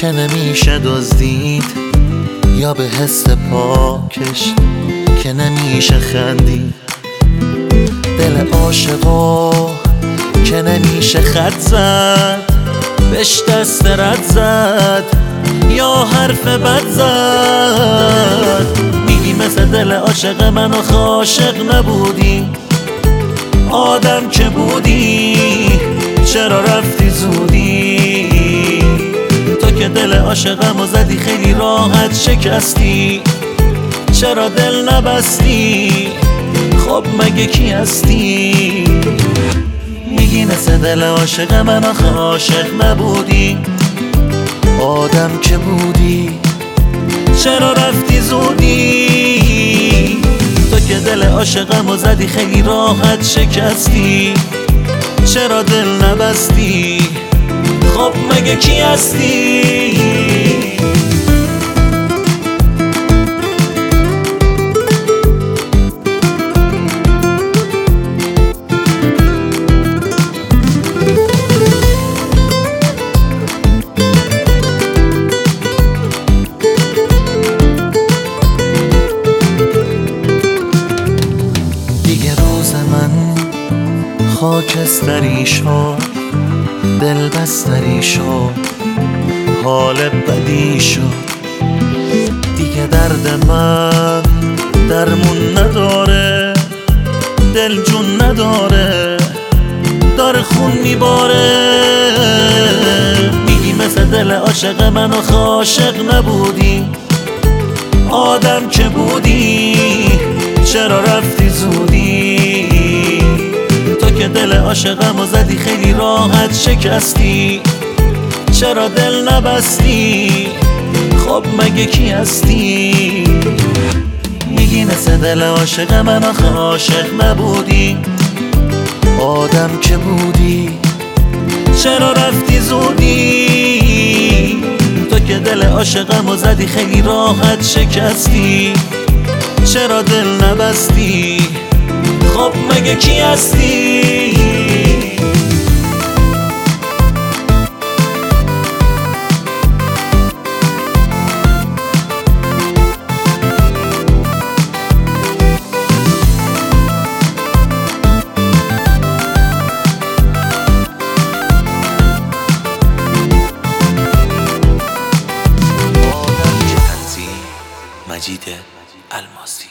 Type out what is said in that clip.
که نمیشه دزدید، یا به حس پاکش که نمیشه خندید. دل عاشقا که نمیشه خط زد، بهش دست رد زد یا حرف بد زد. میگی مثل دل عاشق من آخه عاشق نبودی، آدم که بودی چرا رفتی زودی؟ تو که دل عاشقمو زدی خیلی راحت شکستی، چرا دل نبستی؟ خب مگه کی هستی؟ میگی مثل دل عاشق من آخه عاشق نبودی، آدم که بودی چرا رفتی زودی؟ تو که دل عاشقمو زدی خیلی راحت شکستی، چرا دل نبستی؟ خب مگه کی هستی؟ دیگه روز من خاکستری شد، دل بستری شد، حال بدی شد. دیگه درد من درمون نداره، دل جون نداره، داره خون میباره. میگی مثل دل عاشق من آخه عاشق نبودی، آدم که بودی چرا رفتی زودی؟ تو که دل عاشقمو زدی خیلی راحت شکستی، چرا دل نبستی؟ خب مگه کی هستی؟ میگی مثل دل عاشق من آخه عاشق نبودی، آدم که بودی چرا رفتی زودی؟ تو که دل عاشقمو زدی خیلی راحت شکستی، چرا دل نبستی؟ خب مگه کی هستی؟ مجید الماسی.